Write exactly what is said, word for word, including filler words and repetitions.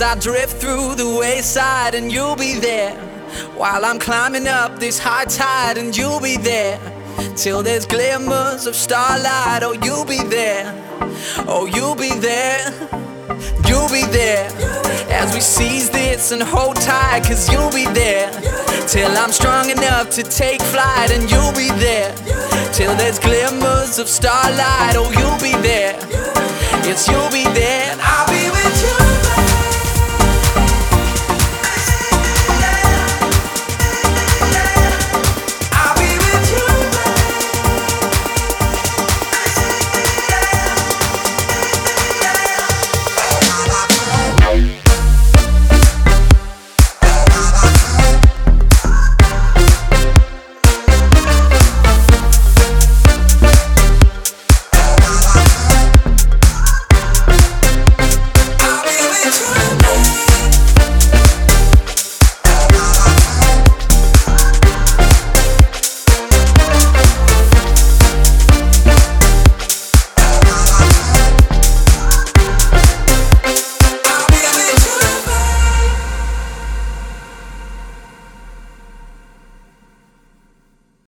I drift through the wayside, and you'll be there while I'm climbing up this high tide, and you'll be there till there's glimmers of starlight. Oh, you'll be there, oh, you'll be there, you'll be there as we seize this and hold tight. Cause you'll be there till I'm strong enough to take flight, and you'll be there till there's glimmers of starlight. Oh, you'll be there, yes, you'll be there.